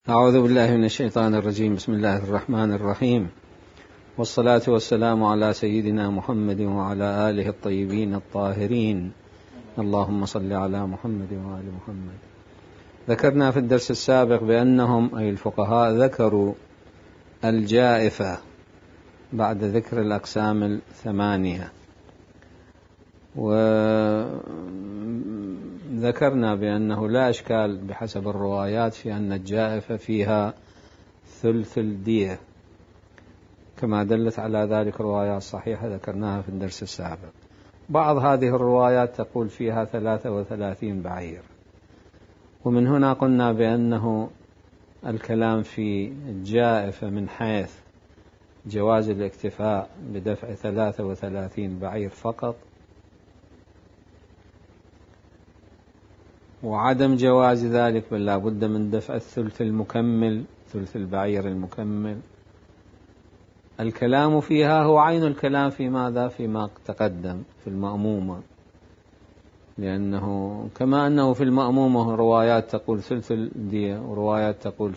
أعوذ بالله من الشيطان الرجيم. بسم الله الرحمن الرحيم، والصلاة والسلام على سيدنا محمد وعلى آله الطيبين الطاهرين. اللهم صل على محمد وآل محمد. ذكرنا في الدرس السابق بأنهم أي الفقهاء ذكروا الجائفة بعد ذكر الأقسام الثمانية، وذكرنا بأنه لا إشكال بحسب الروايات في أن الجائفة فيها ثلث الدية، كما دلت على ذلك روايات صحيحة ذكرناها في الدرس السابق. بعض هذه الروايات تقول فيها 33 بعير، ومن هنا قلنا بأنه الكلام في الجائفة من حيث جواز الاكتفاء بدفع 33 بعير فقط، وعدم جواز ذلك بل لا بد من دفع الثلث المكمل، ثلث البعير المكمل. الكلام فيها هو عين الكلام في ماذا؟ فيما تقدم في المأمومة، لأنه كما أنه في المأمومة روايات تقول ثلث الدية وروايات تقول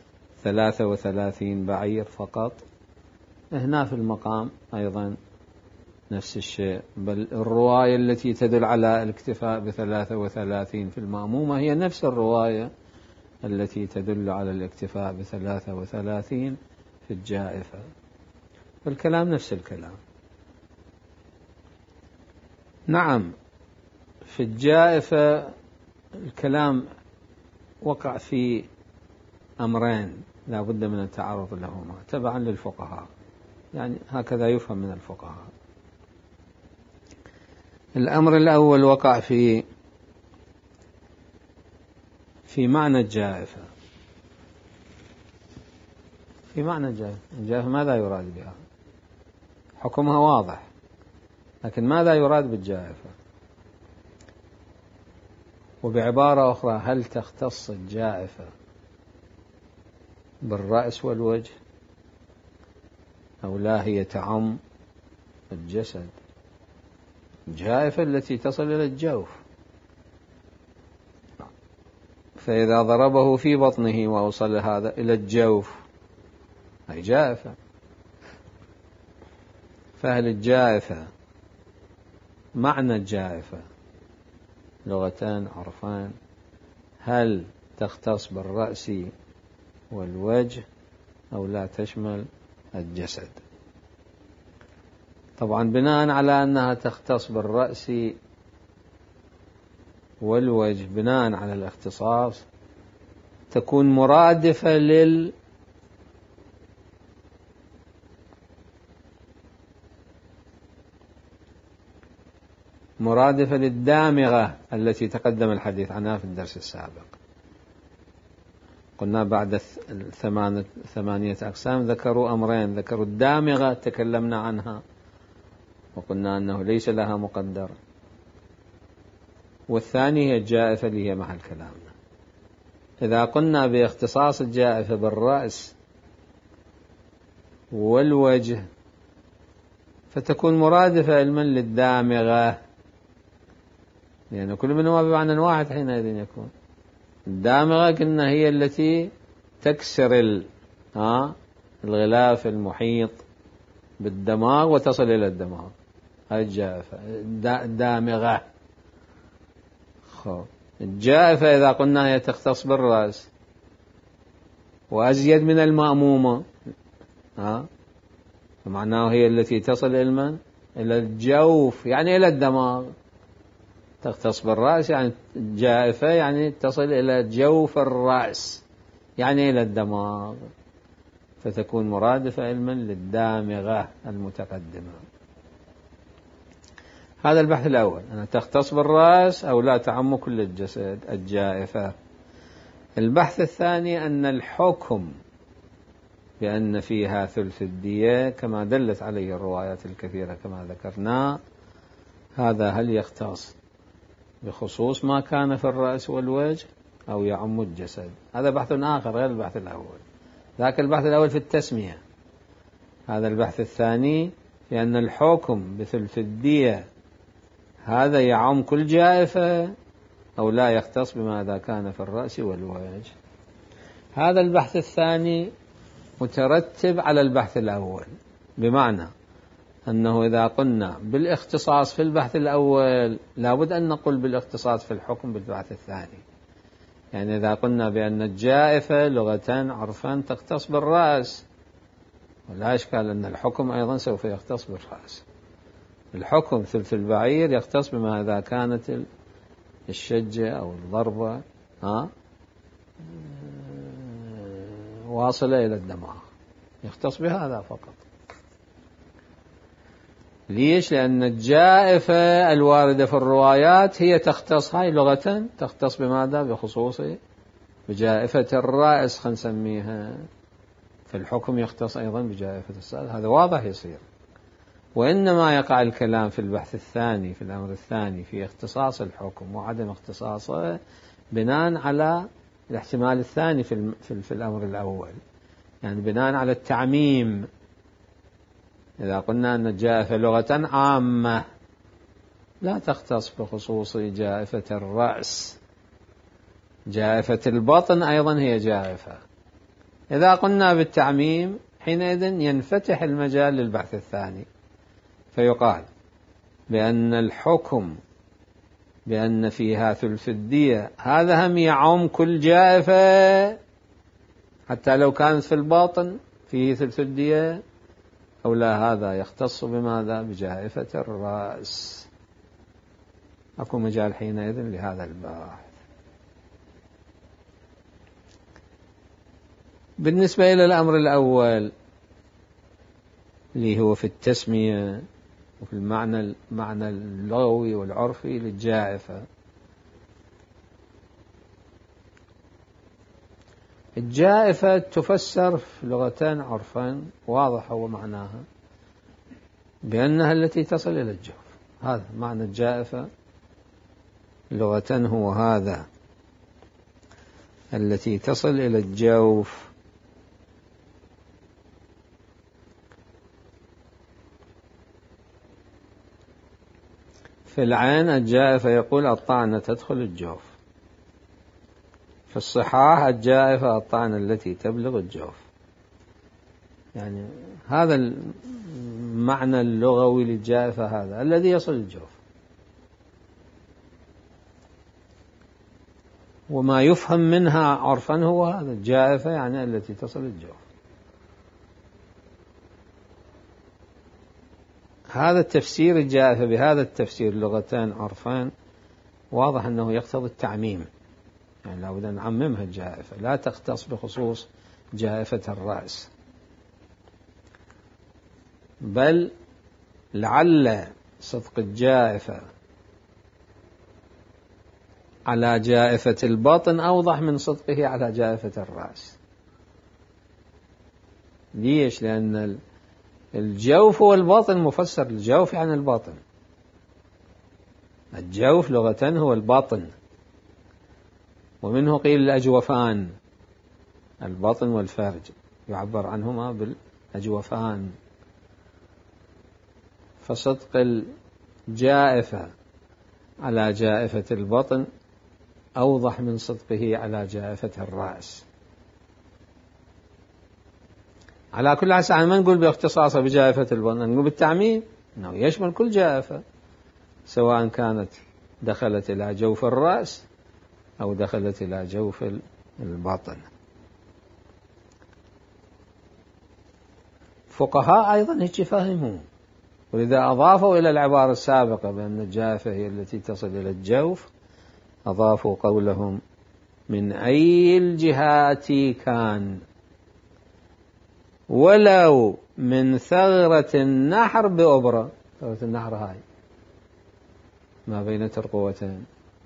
33 بعير فقط، هنا في المقام أيضا نفس الشيء، بل الرواية التي تدل على الاكتفاء ب33 في المأمومة هي نفس الرواية التي تدل على الاكتفاء ب33 في الجائفة، فالكلام نفس الكلام. نعم، في الجائفة الكلام وقع في أمرين لا بد من التعرض لهما تبعا للفقهاء، يعني هكذا يفهم من الفقهاء. الأمر الأول وقع في معنى الجائفة. في معنى الجائفة ماذا يراد بها؟ حكمها واضح، لكن ماذا يراد بالجائفة؟ وبعبارة أخرى، هل تختص الجائفة بالرأس والوجه أو لا هي تعم الجسد؟ الجائفة التي تصل إلى الجوف، فإذا ضربه في بطنه وأوصل هذا إلى الجوف أي جائفة. فهل الجائفة معنى الجائفة لغتان عرفان، هل تختص بالرأس والوجه أو لا تشمل الجسد؟ طبعا بناء على أنها تختص بالرأس والوجه، بناء على الاختصاص تكون مرادفة للدامغة التي تقدم الحديث عنها في الدرس السابق. قلنا بعد 8 أقسام ذكروا أمرين، ذكروا الدامغة تكلمنا عنها وقلنا أنه ليس لها مقدر، والثانية هي الجائفة اللي هي محل كلامنا. إذا قلنا باختصاص الجائفة بالرأس والوجه فتكون مرادفة علما للدامغة، لأن كل منهما بمعنى واحد حينئذ يكون. الدامغة قلنا هي التي تكسر الغلاف المحيط بالدماغ وتصل إلى الدماغ، هذه الجائفة دامغة. الجائفة إذا قلنا هي تختص بالرأس وأزيد من المأمومة، فمعناه هي التي تصل إلى الجوف يعني إلى الدماغ. تختص بالرأس يعني جائفة يعني تصل إلى جوف الرأس يعني إلى الدماغ، فتكون مرادفة علما للدامغة المتقدمة. هذا البحث الأول، أنها تختص بالرأس أو لا تعم كل الجسد الجائفة. البحث الثاني أن الحكم بأن فيها ثلث الدية كما دلت عليه الروايات الكثيرة كما ذكرنا، هذا هل يختص بخصوص ما كان في الرأس والوجه أو يعم الجسد؟ هذا بحث آخر غير البحث الأول. ذاك البحث الأول في التسمية، هذا البحث الثاني لأن الحكم بثلث الدية هذا يعم كل جائفة أو لا يختص بماذا كان في الرأس والوجه. هذا البحث الثاني مترتب على البحث الأول، بمعنى أنه إذا قلنا بالاختصاص في البحث الأول لابد أن نقول بالاختصاص في الحكم بالبحث الثاني. يعني إذا قلنا بأن الجائفة لغة عرفا تختص بالرأس، ولا إشكال أن الحكم أيضا سوف يختص بالرأس. الحكم ثلث البعير يختص بما إذا كانت الشجة أو الضربة واصلة إلى الدماغ، يختص بهذا فقط. ليش؟ لأن الجائفة الواردة في الروايات هي تختص، هاي لغة تختص بماذا؟ بخصوص بجائفة الرأس خلينا نسميها، في الحكم يختص أيضا بجائفة السائل. هذا واضح يصير. وإنما يقع الكلام في البحث الثاني في الأمر الثاني في اختصاص الحكم وعدم اختصاصه بناء على الاحتمال الثاني في الأمر الأول، يعني بناء على التعميم. إذا قلنا أن الجائفة لغة عامة لا تختص بخصوص جائفة الرأس، جائفة البطن أيضا هي جائفة. إذا قلنا بالتعميم حينئذ ينفتح المجال للبحث الثاني، فيقال بأن الحكم بأن فيها ثلث الدية هذا هم يعم كل جائفة حتى لو كانت في الباطن فيه ثلث الدية، أو لا هذا يختص بماذا؟ بجائفة الرأس. أكو مجال حينئذ لهذا البحث. بالنسبة إلى الأمر الأول اللي هو في التسمية وفي المعنى اللغوي والعرفي للجائفة، الجائفة تفسر في لغتين عرفا واضح هو معناها بأنها التي تصل إلى الجوف. هذا معنى الجائفة لغة، هو هذا التي تصل إلى الجوف. في العين الجائفة يقول الطعنة تدخل الجوف. في الصحاح الجائفة الطعنة التي تبلغ الجوف. يعني هذا المعنى اللغوي للجائفة، هذا الذي يصل الجوف. وما يفهم منها عرفا هو هذا الجائفة، يعني التي تصل الجوف. هذا التفسير الجائفة بهذا التفسير لغتان عرفان واضح أنه يقتضي التعميم، يعني لابد أن نعممها الجائفة، لا تختص بخصوص جائفة الرأس، بل لعل صدق الجائفة على جائفة البطن أوضح من صدقه على جائفة الرأس. ليش؟ لأن الجوف هو الباطن مفسر. الجوف يعني الباطن، الجوف لغة هو الباطن، ومنه قيل الأجوفان، الباطن والفرج يعبر عنهما بالأجوفان. فصدق الجائفة على جائفة البطن أوضح من صدقه على جائفة الرأس. على كل حال ما نقول باختصاصه بجائفة البطن، نقول بالتعميم أنه يشمل كل جائفة، سواء كانت دخلت إلى جوف الرأس أو دخلت إلى جوف البطن. فقهاء أيضا هيك فهموا، ولذا أضافوا إلى العبارة السابقة بأن الجائفة هي التي تصل إلى الجوف، أضافوا قولهم من أي الجهات كان ولو من ثغرة النحر بأبرة. ثغرة النحر هاي ما بين ترقوتين،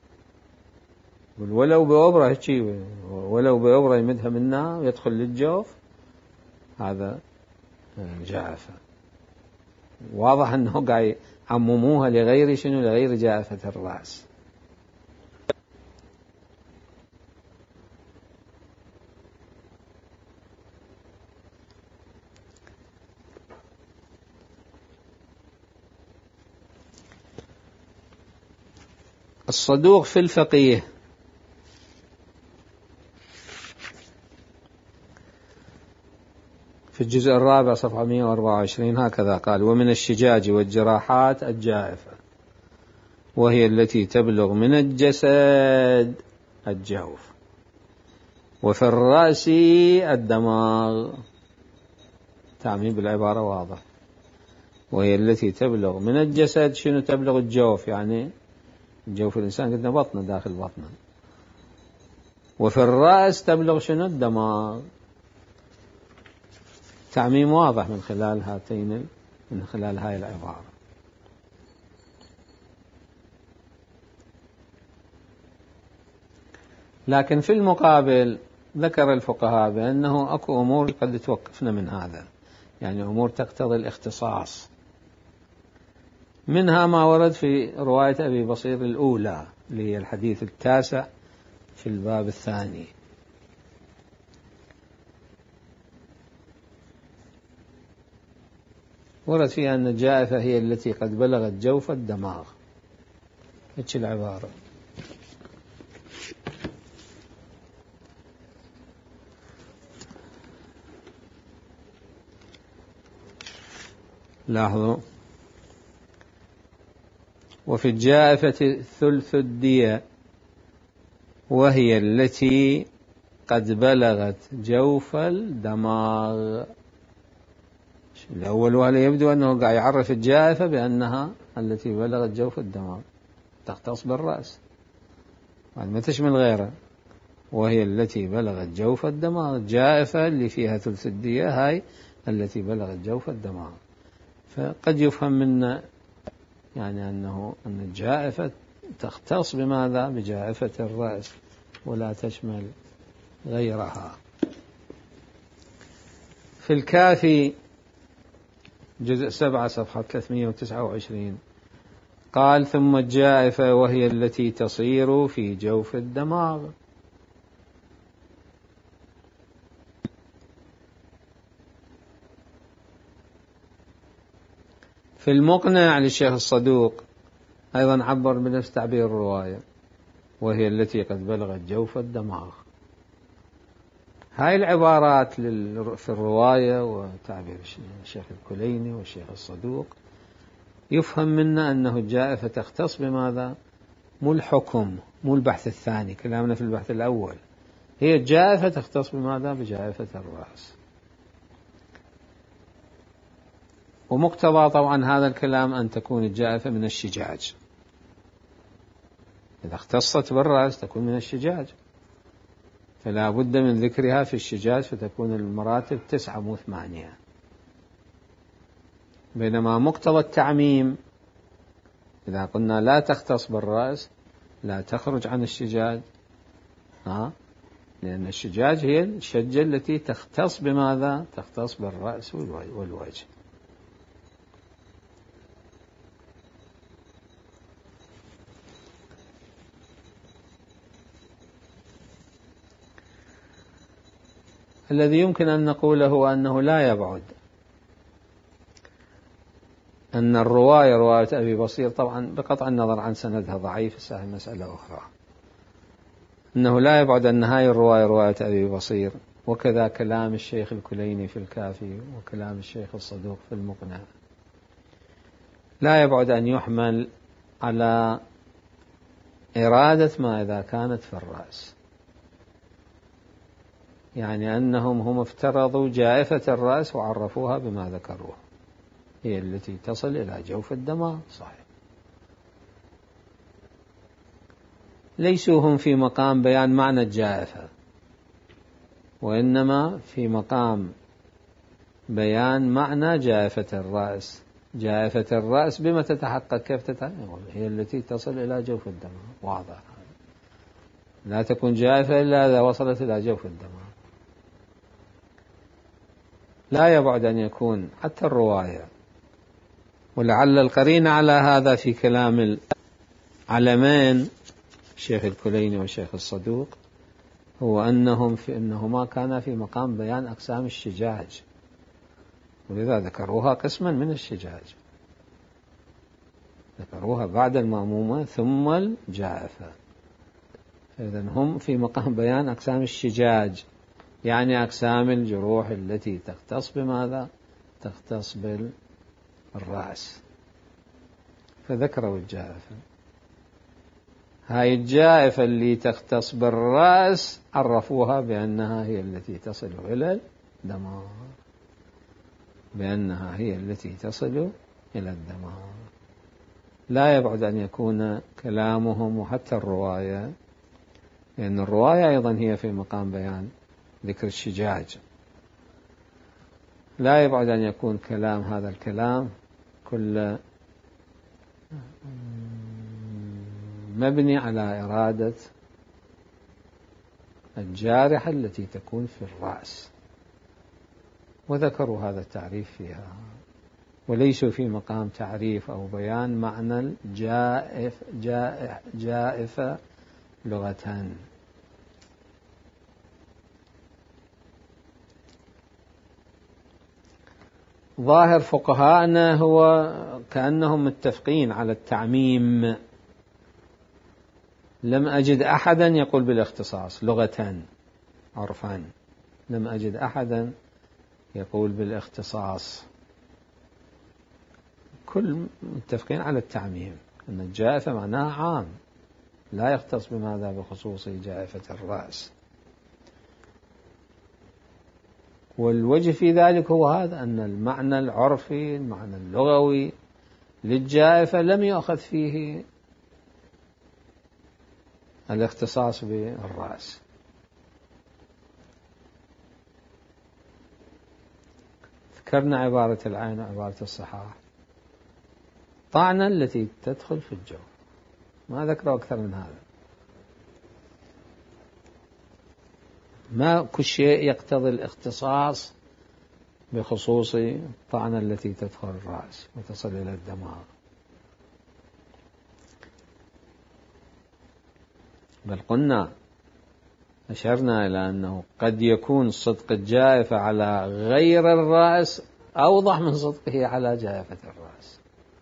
ولو بأبرة هيك، ولو بأبرة يمدها منها ويدخل للجوف، هذا جائفة. واضح أنه قاعد عمموها لغير شنو؟ لغير جائفة الرأس. الصدوق في الفقيه في الجزء الرابع صفحة 124 هكذا قال: ومن الشجاج والجراحات الجائفة، وهي التي تبلغ من الجسد الجوف، وفي الرأس الدماغ. تعميم بالعبارة واضح. وهي التي تبلغ من الجسد، شنو تبلغ؟ الجوف، يعني جوف الإنسان قلنا بطنه، داخل بطنه. وفي الرأس تبلغ شنو؟ الدماغ. تعميم واضح من خلال هاي العبارة. لكن في المقابل ذكر الفقهاء بأنه أكو أمور قد توقفنا من هذا، يعني أمور تقتضي الاختصاص، منها ما ورد في رواية أبي بصير الأولى اللي هي الحديث 9 في الباب 2. ورد فيها أن الجائفة هي التي قد بلغت جوف الدماغ. هيك العبارة. لاحظوا: وفي الجائفة ثلث الدية، وهي التي قد بلغت جوف الدماغ. الأول وهذا يبدو أنه قاعد يعرف الجائفة بأنها التي بلغت جوف الدماغ، تختص بالرأس، ما تشمل غيره. وهي التي بلغت جوف الدماغ، الجائفة اللي فيها ثلث الدية هاي التي بلغت جوف الدماغ. فقد يفهم منا يعني أن الجائفة تختص بماذا؟ بجائفة الرأس، ولا تشمل غيرها. في الكافي جزء 7 صفحة 329 قال: ثم الجائفة وهي التي تصير في جوف الدماغ. في المقنع للشيخ الصدوق أيضا عبر بنفس تعبير الرواية: وهي التي قد بلغت جوف الدماغ. هاي العبارات في الرواية وتعبير الشيخ الكليني والشيخ الصدوق يفهم منا أنه الجائفة تختص بماذا؟ مو الحكم، مو البحث الثاني، كلامنا في البحث الأول. هي الجائفة تختص بماذا؟ بجائفة الرأس. ومقتضى طبعا هذا الكلام أن تكون الجائفة من الشجاج. إذا اختصت بالرأس تكون من الشجاج، فلا بد من ذكرها في الشجاج، فتكون المراتب 9 مو 8. بينما مقتضى التعميم إذا قلنا لا تختص بالرأس لا تخرج عن الشجاج، لأن الشجاج هي الشجة التي تختص بماذا؟ تختص بالرأس والوجه. الذي يمكن أن نقوله هو أنه لا يبعد أن رواية أبي بصير، طبعا بقطع النظر عن سندها ضعيف، مسألة أخرى، أنه لا يبعد أن هاي رواية أبي بصير، وكذا كلام الشيخ الكليني في الكافي وكلام الشيخ الصدوق في المقنع، لا يبعد أن يحمل على إرادة ما إذا كانت في الرأس، يعني أنهم هم افترضوا جائفة الرأس وعرفوها بما ذكروه، هي التي تصل إلى جوف الدماغ. صحيح، ليسوا هم في مقام بيان معنى الجائفة، وإنما في مقام بيان معنى جائفة الرأس. جائفة الرأس بما تتحقق؟ كيف تتحقق؟ هي التي تصل إلى جوف الدماغ. واضح، لا تكون جائفة إلا إذا وصلت إلى جوف الدماغ. لا يبعد أن يكون حتى الرواية، ولعل القرين على هذا في كلام العلمين الشيخ الكليني والشيخ الصدوق هو أنهما كانا في مقام بيان أقسام الشجاج، ولذا ذكروها قسما من الشجاج، ذكروها بعد المأمومة ثم الجائفة. إذن هم في مقام بيان أقسام الشجاج يعني أقسام الجروح التي تختص بماذا؟ تختص بالرأس. فذكروا الجائفة. هاي الجائفة اللي تختص بالرأس عرفوها بأنها هي التي تصل إلى الدماغ، بأنها هي التي تصل إلى الدماغ. لا يبعد أن يكون كلامهم وحتى الرواية، لأن الرواية أيضا هي في مقام بيان ذكر الشجاج، لا يبعد أن يكون كلام هذا الكلام كل مبني على إرادة الجارحة التي تكون في الرأس، وذكروا هذا التعريف فيها، وليسوا في مقام تعريف أو بيان معنى جائفة لغة. ظاهر فقهاءنا هو كأنهم متفقين على التعميم. لم أجد أحدا يقول بالاختصاص لغة عرفا، لم أجد أحدا يقول بالاختصاص، كل متفقين على التعميم، أن الجائفة معناها عام لا يختص بماذا؟ بخصوص جائفة الرأس. والوجه في ذلك هو هذا، أن المعنى العرفي المعنى اللغوي للجائفة لم يؤخذ فيه الاختصاص بالرأس. ذكرنا عبارة العين وعبارة الصحاح، طعنة التي تدخل في الجو، ما ذكروا أكثر من هذا. ما كل شيء يقتضي الاختصاص بخصوص الطعنة التي تدخل الرأس وتصل إلى الدماغ. بل قلنا أشرنا إلى أنه قد يكون صدق الجائفة على غير الرأس أوضح من صدقه على جائفة الرأس.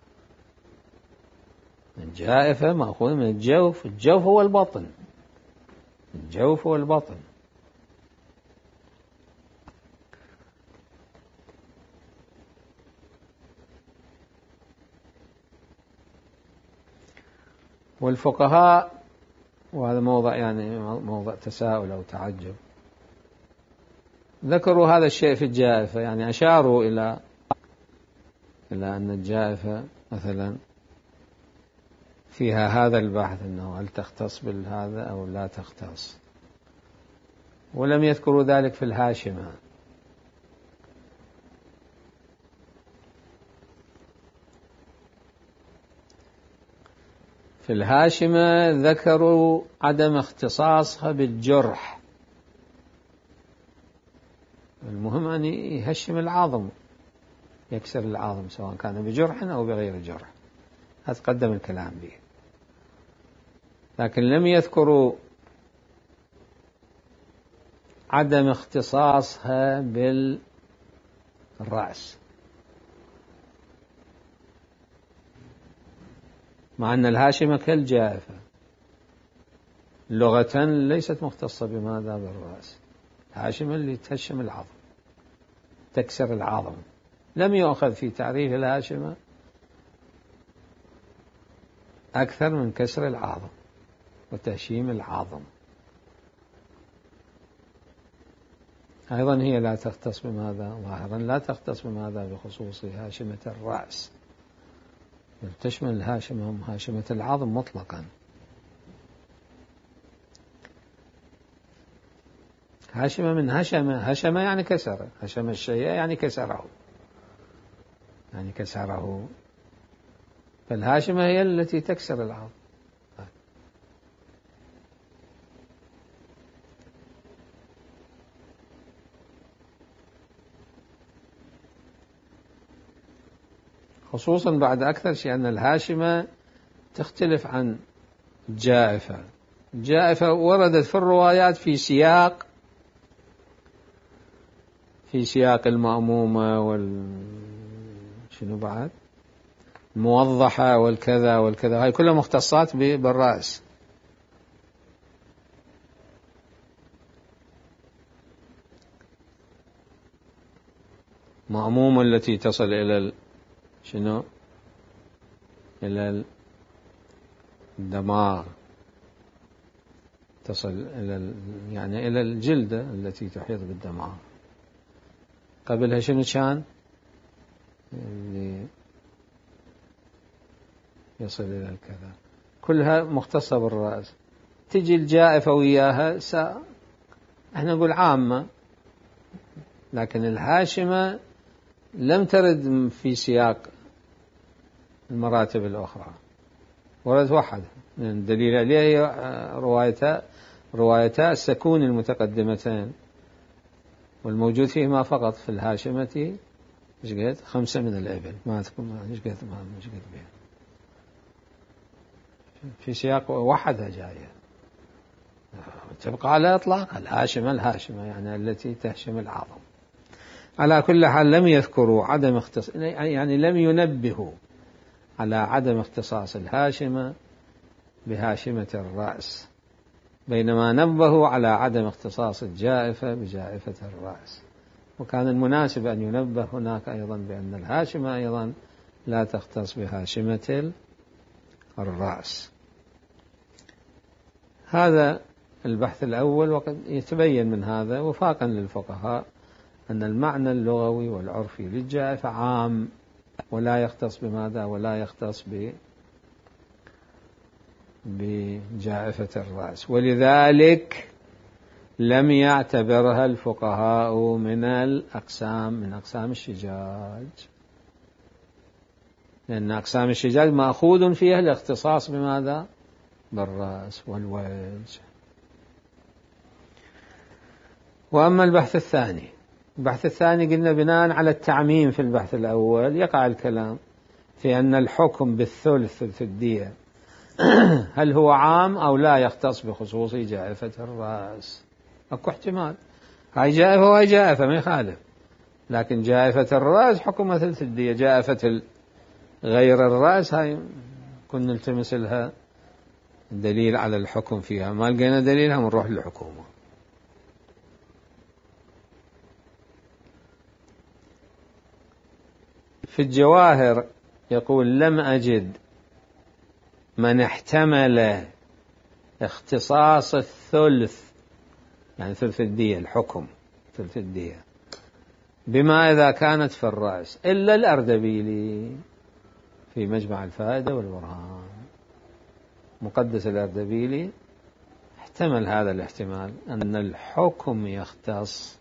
الجائفة مأخوذ من الجوف، الجوف هو البطن، الجوف هو البطن. والفقهاء، وهذا موضع يعني موضع تساؤل أو تعجب، ذكروا هذا الشيء في الجائفة، يعني أشاروا إلى أن الجائفة مثلا فيها هذا البحث، أنه هل تختص بالهذا أو لا تختص، ولم يذكروا ذلك في الهاشمة. في الهاشمة ذكروا عدم اختصاصها بالجرح، المهم أن يهشم العظم، يكسر العظم سواء كان بجرح أو بغير جرح، هذا قدم الكلام به. لكن لم يذكروا عدم اختصاصها بالرأس، مع أن الهاشمة كالجائفة لغة ليست مختصة بماذا؟ بالرأس. الهاشمة اللي تهشم العظم، تكسر العظم، لم يؤخذ في تعريف الهاشمة أكثر من كسر العظم وتهشيم العظم. أيضا هي لا تختص بماذا؟ ظاهرا لا تختص بماذا؟ بخصوص هاشمة الرأس، بل تشمل الهاشمة هاشمة العظم مطلقا. هاشمة من هشمة يعني كسر، هشم الشيء يعني كسره، يعني كسره، فالهاشمة هي التي تكسر العظم. خصوصا بعد أكثر شيء أن الهاشمة تختلف عن الجائفة. الجائفة وردت في الروايات في سياق المأمومة شنو بعد الموضحة والكذا والكذا، هاي كلها مختصات بالرأس. مأموم التي تصل إلى شنو؟ إلى الدماغ، تصل إلى يعني إلى الجلدة التي تحيط بالدماغ. قبلها شنو كان؟ اللي يصل إلى الكذا، كلها مختصة بالرأس. تجي الجائفة وياها احنا نقول عامة، لكن الهاشمة لم ترد في سياق المراتب الأخرى، وردت وحدها. الدليل عليها هي روايتا السكون المتقدمتين، والموجود فيهما فقط في الهاشمة مش قد 5 من الإبل، ما تكون مش قد بها في سياق وحدها جاية، تبقى على إطلاق الهاشمة يعني التي تهشم العظم. على كل حال لم يذكروا عدم اختصاص، يعني لم ينبهوا على عدم اختصاص الهاشمة بهاشمة الرأس، بينما نبهوا على عدم اختصاص الجائفة بجائفة الرأس. وكان المناسب أن ينبه هناك أيضا بأن الهاشمة أيضا لا تختص بهاشمة الرأس. هذا البحث الأول. وقد يتبين من هذا وفاقا للفقهاء أن المعنى اللغوي والعرفي للجائفة عام، ولا يختص بماذا؟ ولا يختص بجائفة الرأس، ولذلك لم يعتبرها الفقهاء من أقسام الشجاج، لأن أقسام الشجاج مأخوذ فيها الاختصاص بماذا؟ بالرأس والوجه. وأما البحث الثاني قلنا بناء على التعميم في البحث الأول يقع الكلام في أن الحكم ثلث الدية هل هو عام أو لا يختص بخصوص جائفة الرأس. أكو احتمال، هاي جائفة وهاي جائفة ما يخالف، لكن جائفة الرأس حكم ثلث الدية، جائفة غير الرأس هاي كنا نلتمس لها دليل على الحكم فيها، ما لقينا دليلها نروح للحكومة. في الجواهر يقول لم أجد من احتمل اختصاص الثلث، يعني ثلث الدية، الحكم ثلث الدية بما إذا كانت في الرأس، إلا الأردبيلي في مجمع الفائدة والبرهان. مقدس الأردبيلي احتمل هذا الاحتمال أن الحكم يختص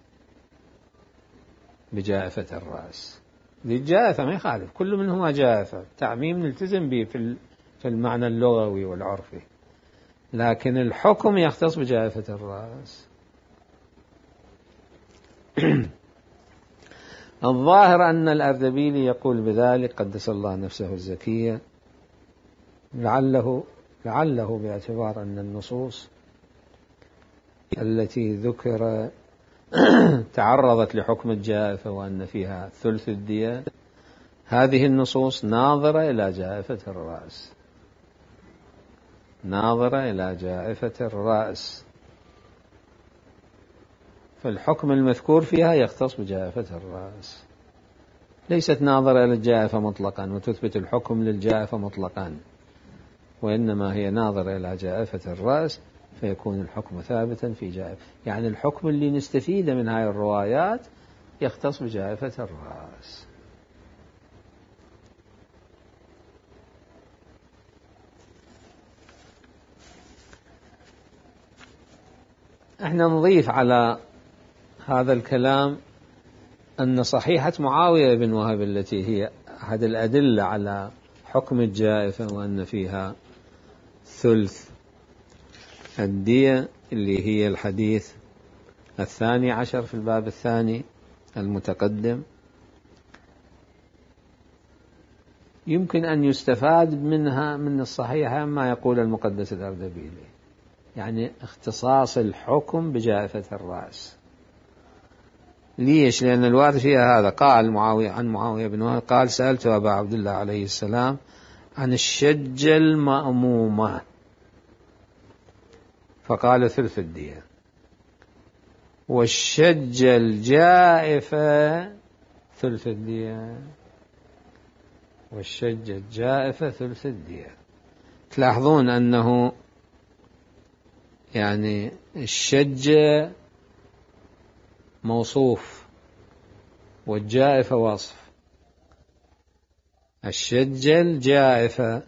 بجائفة الرأس. ذي الجائفة ما يخالف، كل منهما جائفة، تعميم نلتزم به في المعنى اللغوي والعرفي، لكن الحكم يختص بجائفة الرأس. الظاهر أن الأردبيلي يقول بذلك قدس الله نفسه الزكية، لعله باعتبار أن النصوص التي ذكر تعرضت لحكم الجائفة وأن فيها ثلث الدية، هذه النصوص ناظرة إلى جائفة الرأس، ناظرة إلى جائفة الرأس، فالحكم المذكور فيها يختص بجائفة الرأس، ليست ناظرة إلى الجائفة مطلقا وتثبت الحكم للجائفة مطلقا، وإنما هي ناظرة إلى جائفة الرأس فيكون الحكم ثابتا في جائفة، يعني الحكم اللي نستفيد من هاي الروايات يختص بجائفة الرأس. احنا نضيف على هذا الكلام أن صحيحة معاوية بن وهب التي هي أحد الأدلة على حكم الجائفة وأن فيها ثلث الدية، اللي هي الحديث 12 في الباب الثاني المتقدم، يمكن أن يستفاد منها من الصحيحة ما يقول المقدس الأردبيلي، يعني اختصاص الحكم بجائفة الرأس. ليش؟ لأن الوارد فيها هذا، قال عن معاوية بن وهب قال سألت أبا عبد الله عليه السلام عن الشجة المأمومة فقال ثلث الدية، والشجة الجائفة ثلث الدية، والشجة الجائفة ثلث الدية. تلاحظون أنه يعني الشجة موصوف والجائفة وصف. الشجة الجائفة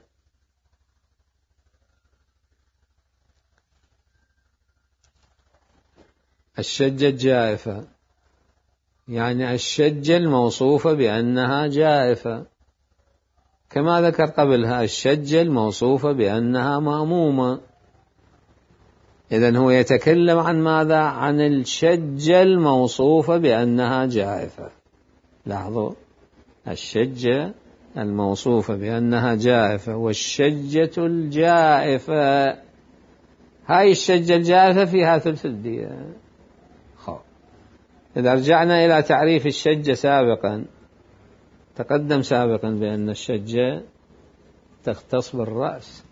الشجة الجائفة يعني الشجة الموصوفة بأنها جائفة، كما ذكر قبلها الشجة الموصوفة بأنها مأمومة. إذن هو يتكلم عن ماذا؟ عن الشجة الموصوفة بأنها جائفة. لاحظوا، الشجة الموصوفة بأنها جائفة والشجة الجائفة. هاي الشجة الجائفة فيها ثلث الدية. إذا رجعنا إلى تعريف الشجة سابقا، تقدم سابقا بأن الشجة تختص بالرأس.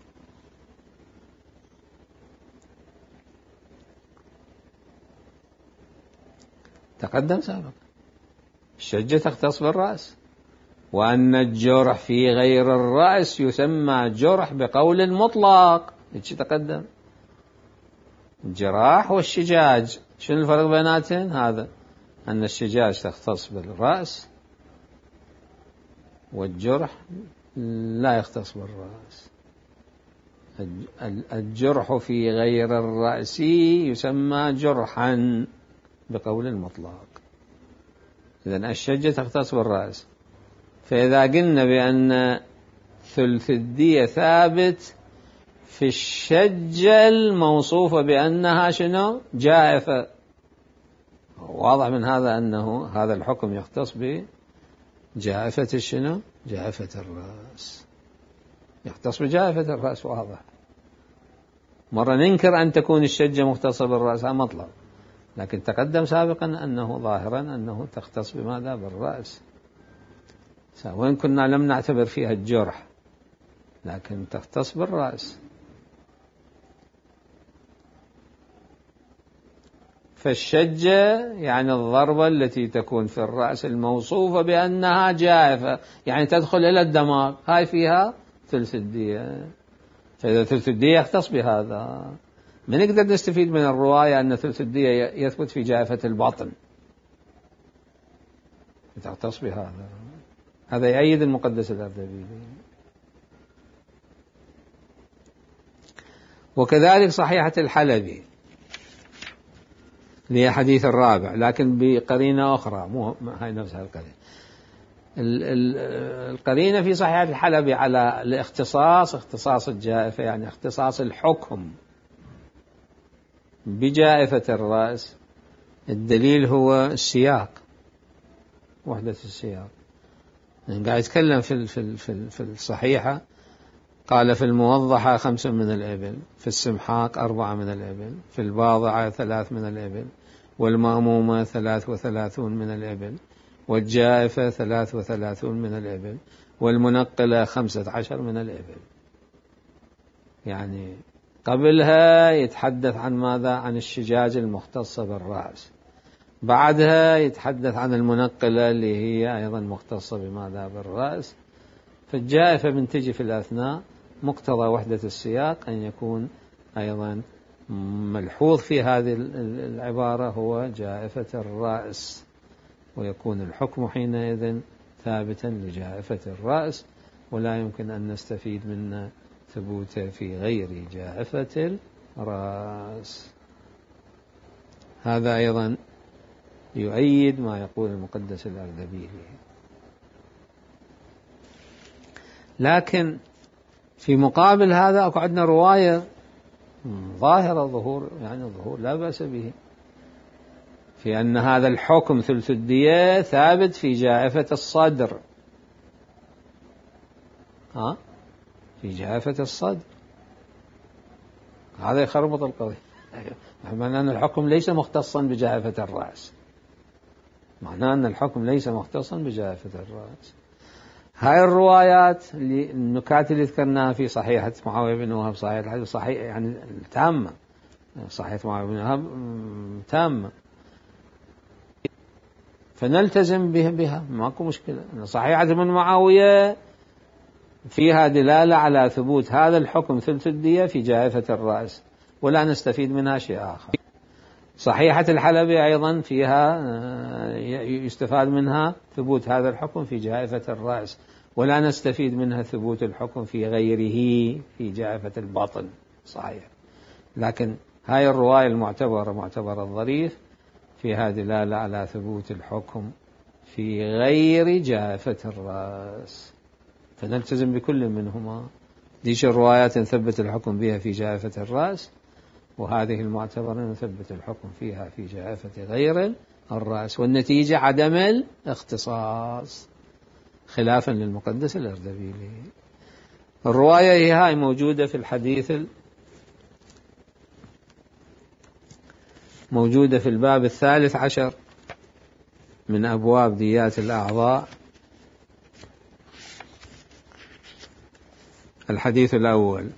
تقدم سابقا الشجة تختص بالرأس، وأن الجرح في غير الرأس يسمى جرح بقول مطلق. تقدم الجراح والشجاج، شنو الفرق بيناتهم؟ هذا أن الشجاج تختص بالرأس والجرح لا يختص بالرأس. الجرح في غير الرأس يسمى جرحا بقول المطلق. إذن الشجة تختص بالرأس. فإذا قلنا بأن ثلث الدية ثابت في الشجة الموصوفة بأنها شنو؟ جائفة، واضح من هذا أنه هذا الحكم يختص بجائفة الشنو؟ جائفة الرأس، يختص بجائفة الرأس. واضح. مرة ننكر أن تكون الشجة مختصة بالرأس، هذا مطلب، لكن تقدم سابقا أنه ظاهرا أنه تختص بماذا؟ بالرأس، وإن كنا لم نعتبر فيها الجرح، لكن تختص بالرأس. فالشجة يعني الضربة التي تكون في الرأس الموصوفة بأنها جائفة، يعني تدخل إلى الدماغ، هاي فيها ثلث الدية. فإذا ثلث الدية يختص بهذا، بنقدر نستفيد من الرواية أن ثلث الدية يثبت في جائفة الباطن، تختص بهذا. هذا يؤيد المقدس الأردبيلي. وكذلك صحيحة الحلبي هي حديث الرابع، لكن بقرينة أخرى، مو هاي نفسها القرينة. القرينة في صحيحة الحلبي على الاختصاص، اختصاص الجائفة، يعني اختصاص الحكم بجائفة الرأس. الدليل هو السياق، وحدة السياق. يعني قاعد يتكلم في الصحيحة، قال في الموضحة 5 من الإبل، في السمحاق 4 من الإبل، في الباضعة 3 من الإبل، والمأمومة 33 من الإبل، والجائفة 33 من الإبل، والمنقلة 15 من الإبل. يعني قبلها يتحدث عن ماذا؟ عن الشجاج المختصة بالرأس، بعدها يتحدث عن المنقلة اللي هي أيضا مختصة بماذا؟ بالرأس. فالجائفة من تجي في الأثناء، مقتضى وحدة السياق أن يكون أيضا ملحوظ في هذه العبارة هو جائفة الرأس، ويكون الحكم حينئذ ثابتا لجائفة الرأس، ولا يمكن أن نستفيد من ثبوته في غير جائفة الرأس. هذا أيضا يؤيد ما يقول المقدس الأردبيلي. لكن في مقابل هذا أكو عندنا رواية ظاهرة ظهور، يعني ظهور لا بأس به، في أن هذا الحكم ثلث الدية ثابت في جائفة الصدر. في جائفة الصدر، هذا يخربط القضية. معناه أن الحكم ليس مختصا بجائفة الرأس، معناه أن الحكم ليس مختصا بجائفة الرأس. هاي الروايات النكات اللي ذكرناها في صحيحة معاوية بن وهب، صحيح الحديث صحيح يعني تامة، صحيحة معاوية بن وهب تامة. فنلتزم بها ماكو مشكلة. صحيحة من معاوية فيها دلالة على ثبوت هذا الحكم ثلث الدية في جائفة الرأس ولا نستفيد منها شيء آخر. صحيحة الحلبي أيضا فيها يستفاد منها ثبوت هذا الحكم في جائفة الرأس ولا نستفيد منها ثبوت الحكم في غيره في جائفة البطن. صحيح، لكن هاي الرواية المعتبرة معتبر الظريف فيها دلالة على ثبوت الحكم في غير جائفة الرأس، فنلتزم بكل منهما. ديش الروايات نثبت الحكم بها في جائفة الرأس، وهذه المعتبرة نثبت الحكم فيها في جائفة غير الرأس، والنتيجة عدم الاختصاص خلافا للمقدس الأردبيلي. الرواية هاي موجودة في الحديث موجودة في الباب 13 من أبواب ديات الأعضاء. الحديث الأول،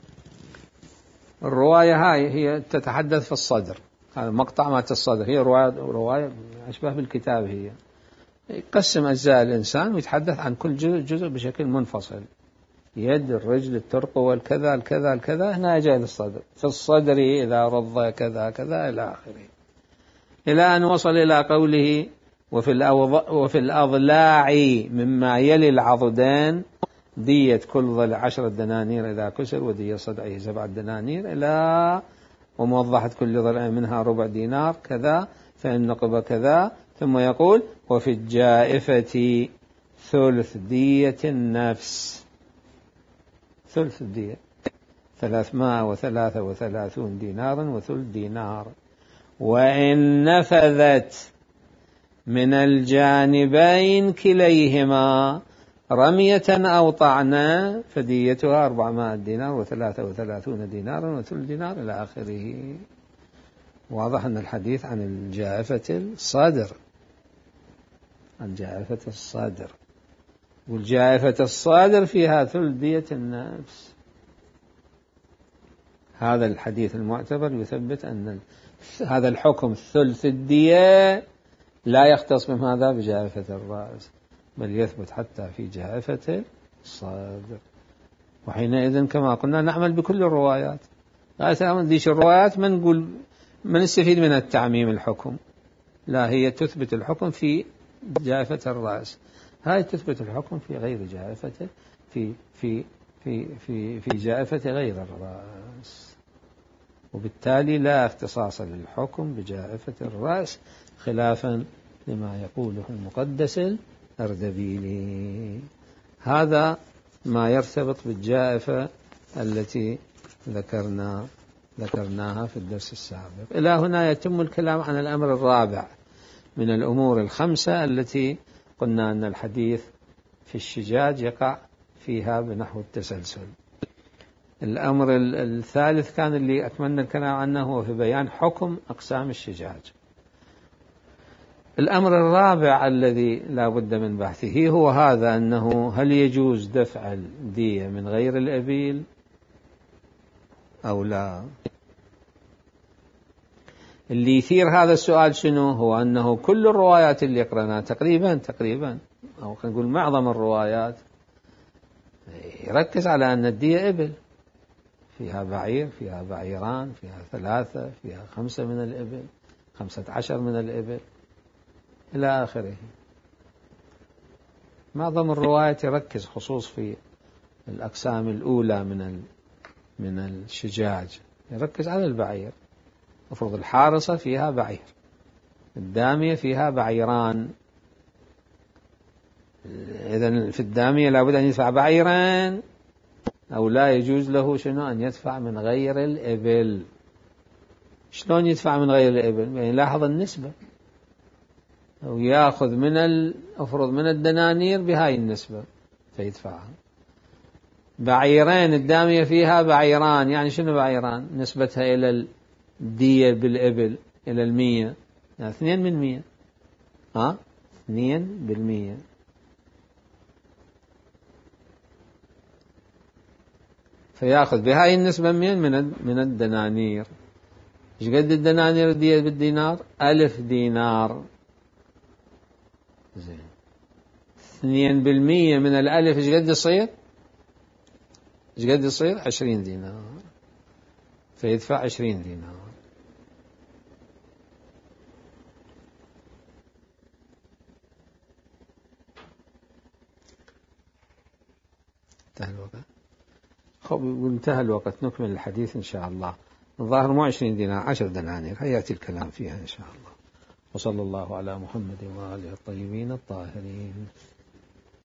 الرواية هاي هي تتحدث في الصدر، هذا مقطع مات الصدر، هي رواية أشبه بالكتاب، هي يقسم أجزاء الإنسان ويتحدث عن كل جزء بشكل منفصل، يد، الرجل، الترقوة، والكذا الكذا الكذا، هنا جاء للصدر، في الصدر إذا رض كذا كذا إلى آخره، إلى أن وصل إلى قوله وفي الأضلاع مما يلي العضدين دية كل ضلع 10 دنانير إذا كسر، ودية صدعه 7 دنانير، إلى وموضحة كل ضلع منها ربع دينار كذا، فإن نقب كذا، ثم يقول وفي الجائفة ثلث دية النفس، ثلث الدية 333 دينارا وثلث دينار، وإن نفذت من الجانبين كليهما رمية أو طعنة فديتها 400 دينار و33 دينارا وثلث دينار إلى آخره. واضح أن الحديث عن الجائفة الصدر، عن جائفة الصدر، والجائفة الصدر فيها ثلث دية النفس. هذا الحديث المعتبر يثبت أن هذا الحكم ثلث الدية لا يختص بماذا بجائفة الرأس، بل يثبت حتى في جائفة الصدر. وحينئذ كما قلنا نعمل بكل الروايات، لا ديش الروايات ما نقول ما نستفيد من التعميم الحكم، لا، هي تثبت الحكم في جائفة الرأس، هاي تثبت الحكم في غير جائفة في في في في في جائفة غير الرأس، وبالتالي لا اختصاص للحكم بجائفة الرأس خلافا لما يقوله المقدس الأردبيلي. هذا ما يرتبط بالجائفة التي ذكرناها في الدرس السابق. إلى هنا يتم الكلام عن الأمر الرابع من الأمور الخمسة التي قلنا أن الحديث في الشجاج يقع فيها بنحو التسلسل. الأمر الثالث كان اللي أتمنى الكلام عنه هو في بيان حكم أقسام الشجاج. الأمر الرابع الذي لا بد من بحثه هو هذا، أنه هل يجوز دفع الدية من غير الأبيل أو لا؟ اللي يثير هذا السؤال شنو؟ هو أنه كل الروايات اللي قرأناها تقريبا أو خلينا نقول معظم الروايات يركز على أن الدية إبل، فيها بعير، فيها بعيران، فيها 3، فيها 5 من الإبل، 15 من الإبل إلى آخره. معظم الروايات يركز خصوص في الأقسام الأولى من الشجاج، يركز على البعير. مفروض الحارصة فيها بعير، الدامية فيها بعيران، إذن في الدامية لابد أن يدفع بعيران أو لا يجوز له شنو أن يدفع من غير الإبل. شلون يدفع من غير الإبل؟ يعني لاحظ النسبة، أو يأخذ أفرض من الدنانير بهاي النسبة فيدفعها. بعيرين، الدامية فيها بعيران، يعني شنو بعيران؟ نسبتها إلى الدية بالإبل إلى 100، يعني 2%، 2%. فيأخذ بهاي النسبة من الدنانير. إيش قد الدنانير الدية بالدينار؟ 1000 دينار. زين 2% من الألف إيش قد يصير؟ إيش قد يصير؟ 20 دينار، فيدفع 20 دينار. انتهى الوقت. خب انتهى الوقت، نكمل الحديث إن شاء الله. الظاهر مو 20 دينار، 10 دنانير، هيأتي الكلام فيها إن شاء الله. وصلى الله على محمد وآله الطيبين الطاهرين.